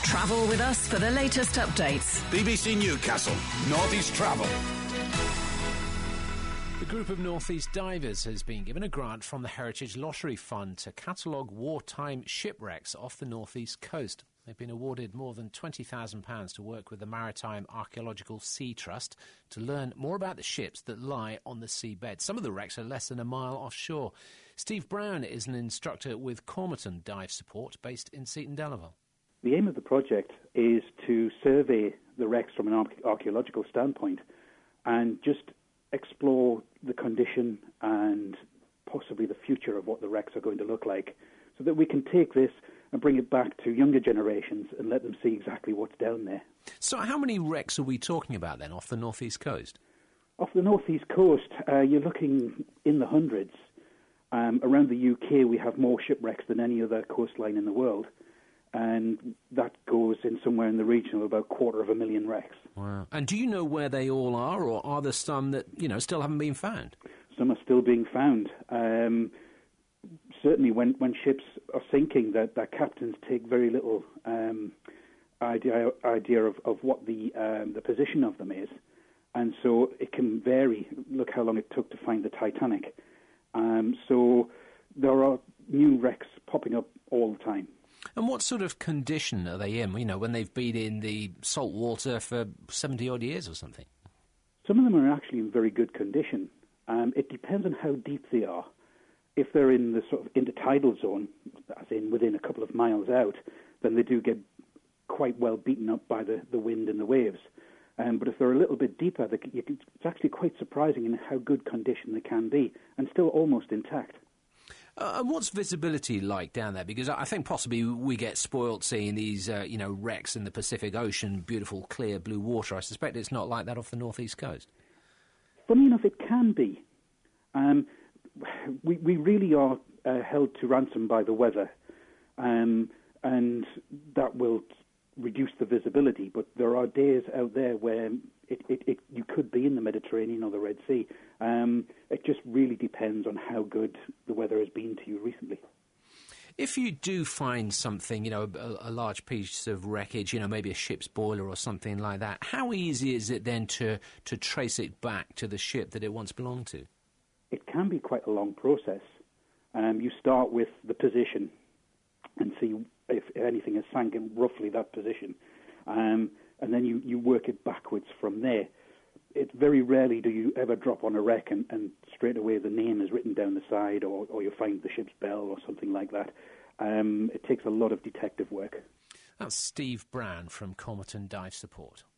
Travel with us for the latest updates. BBC Newcastle, North East Travel. A group of North East divers has been given a grant from the Heritage Lottery Fund to catalogue wartime shipwrecks off the North East coast. They've been awarded more than £20,000 to work with the Maritime Archaeological Sea Trust to learn more about the ships that lie on the seabed. Some of the wrecks are less than a mile offshore. Steve Brown is an instructor with Cormerton Dive Support based in Seaton Delaval. The aim of the project is to survey the wrecks from an archaeological standpoint and just explore the condition and possibly the future of what the wrecks are going to look like, so that we can take this and bring it back to younger generations and let them see exactly what's down there. So how many wrecks are we talking about then off the North East coast? Off the North East coast, you're looking in the hundreds. Around the UK, we have more shipwrecks than any other coastline in the world, and that goes in somewhere in the region of about 250,000 wrecks. Wow. And do you know where they all are, or are there some that, still haven't been found? Some are still being found. Certainly when ships are sinking, that captains take very little idea of what the position of them is. And so it can vary. Look how long it took to find the Titanic. So there are new wrecks popping up all the time. And what sort of condition are they in, when they've been in the salt water for 70-odd years or something? Some of them are actually in very good condition. It depends on how deep they are. If they're in the sort of intertidal zone, as in within a couple of miles out, then they do get quite well beaten up by the wind and the waves. But if they're a little bit deeper, it's actually quite surprising in how good condition they can be, and still almost intact. And what's visibility like down there? Because I think possibly we get spoilt seeing these, wrecks in the Pacific Ocean, beautiful, clear blue water. I suspect it's not like that off the North East coast. Funny enough, it can be. We really are held to ransom by the weather, and that will reduce the visibility. But there are days out there where you could be in the Mediterranean or the Red Sea. It just really depends on how good the weather has been to you recently. If you do find something, a large piece of wreckage, maybe a ship's boiler or something like that, how easy is it then to trace it back to the ship that it once belonged to? It can be quite a long process. You start with the position and see if anything has sank in roughly that position. And then you work it backwards from there. It's very rarely do you ever drop on a wreck and straight away the name is written down the side, or you find the ship's bell or something like that. It takes a lot of detective work. That's Steve Brown from Cormerton Dive Support.